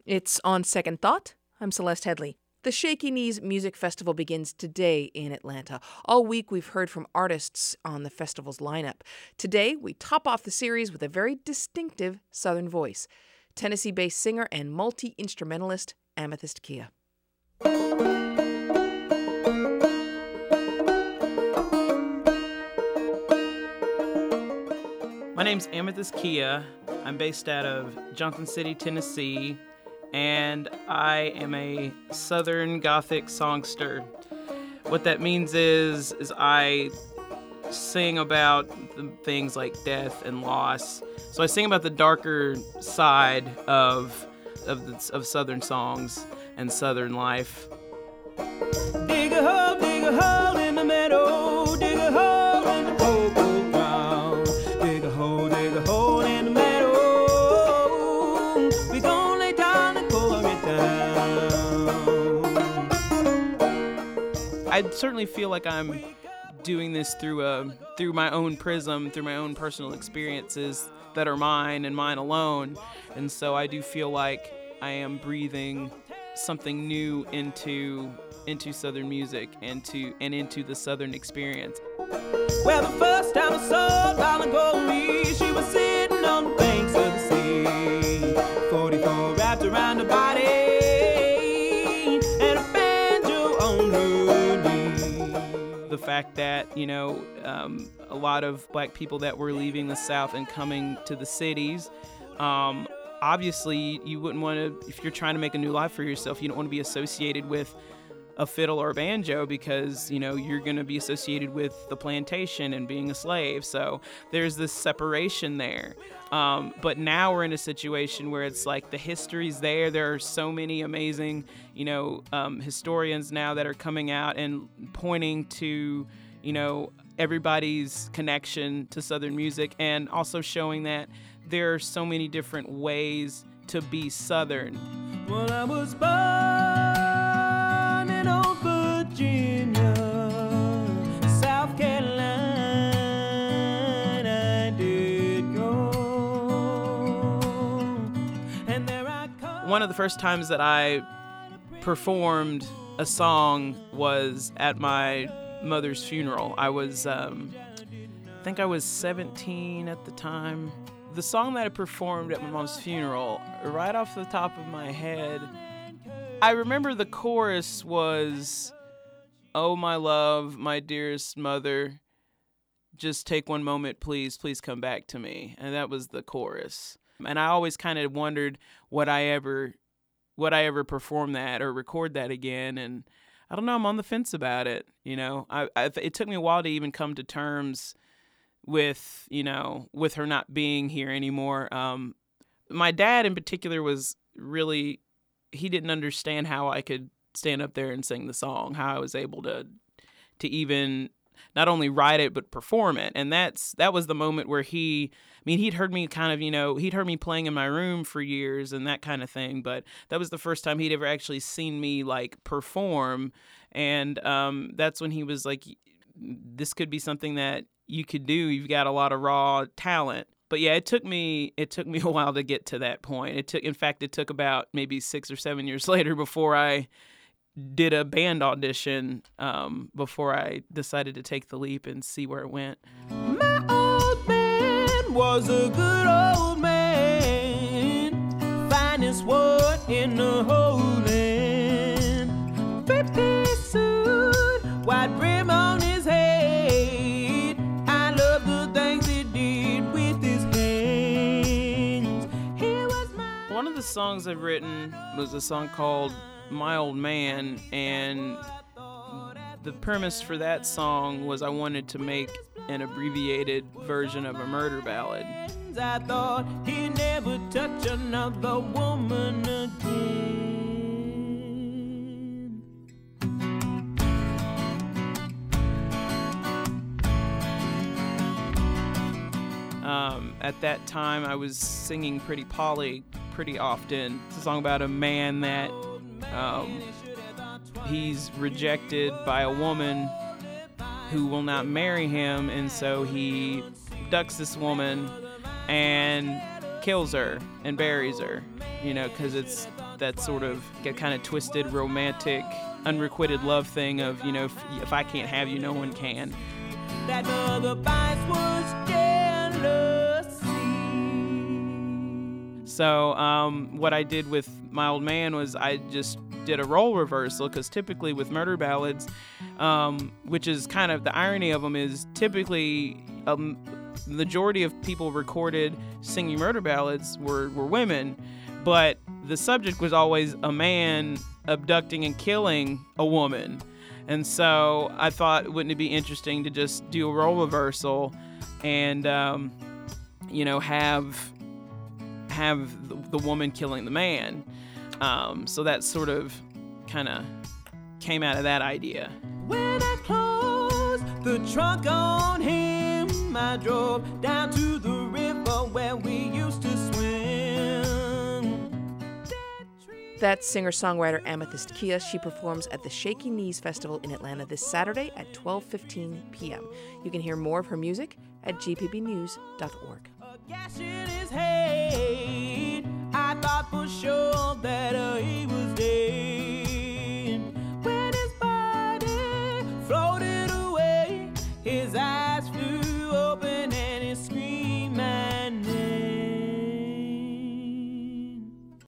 It's On Second Thought. I'm Celeste Headley. The Shaky Knees Music Festival begins today in Atlanta. All week we've heard from artists on the festival's lineup. Today we top off the series with a very distinctive Southern voice. Tennessee-based singer and multi-instrumentalist Amethyst Kia. My name's Amethyst Kia. I'm based out of Johnson City, Tennessee, and I am a Southern Gothic songster. What that means is I sing about things like death and loss. So I sing about the darker side of Southern songs and Southern life. Dig a hole in the meadow, dig a hole in the cocoa ground. Dig a hole in the meadow. We gon' lay down and pour it down. I certainly feel like I'm doing this through my own prism, through my own personal experiences that are mine and mine alone. And so I do feel like I am breathing something new into Southern music and into the Southern experience. Well, the first time I saw Darling Goldie, she was sitting on the banks of the sea. 44 wrapped around her body and a banjo on her knee. The fact that, a lot of black people that were leaving the South and coming to the cities, obviously you wouldn't want to, if you're trying to make a new life for yourself, you don't want to be associated with a fiddle or a banjo because, you're going to be associated with the plantation and being a slave. So there's this separation there. But now we're in a situation where it's like the history's there. There are so many amazing, historians now that are coming out and pointing to, everybody's connection to Southern music and also showing that there are so many different ways to be Southern. Well, I was born in old Virginia, South Carolina, I did go. And there I come. One of the first times that I performed a song was at my mother's funeral. I was, I think I was 17 at the time. The song that I performed at my mom's funeral, right off the top of my head, I remember the chorus was, "Oh, my love, my dearest mother, just take one moment, please, please come back to me." And that was the chorus. And I always kind of wondered would I ever perform that or record that again. And I don't know, I'm on the fence about it. It took me a while to even come to terms with her not being here anymore. My dad in particular was really, he didn't understand how I could stand up there and sing the song, how I was able to even not only write it, but perform it. And that was the moment where he'd heard me he'd heard me playing in my room for years and that kind of thing. But that was the first time he'd ever actually seen me perform. And that's when he was like, this could be something that you could do. You've got a lot of raw talent. But yeah, it took me a while to get to that point. It took about maybe 6 or 7 years later before I did a band audition, before I decided to take the leap and see where it went. My old man was a good old man, finest one in the whole land. 50 suit, white brim on his head. I love the things he did with his hands. He was my... One of the songs I've written was a song called My Old Man, and the premise for that song was I wanted to make an abbreviated version of a murder ballad. I thought he'd never touch another woman again. At that time, I was singing Pretty Polly pretty often. It's a song about a man that he's rejected by a woman who will not marry him, and so he abducts this woman and kills her and buries her, because it's that sort of get kind of twisted, romantic, unrequited love thing of, you know, if I can't have you, no one can. That mother vice was jealousy. So what I did with My Old Man was I just did a role reversal, because typically with murder ballads, which is kind of the irony of them, is typically the majority of people recorded singing murder ballads were women, but the subject was always a man abducting and killing a woman. And so I thought, wouldn't it be interesting to just do a role reversal and, you know, have the woman killing the man. So that sort of kind of came out of that idea. When I closed the trunk on him, I drove down to the river where we used to swim. That's singer-songwriter Amethyst Kia. She performs at the Shaky Knees Festival in Atlanta this Saturday at 12:15 p.m. You can hear more of her music at gpbnews.org. A gash in his head, I thought for sure that he was dead. When his body floated away, his eyes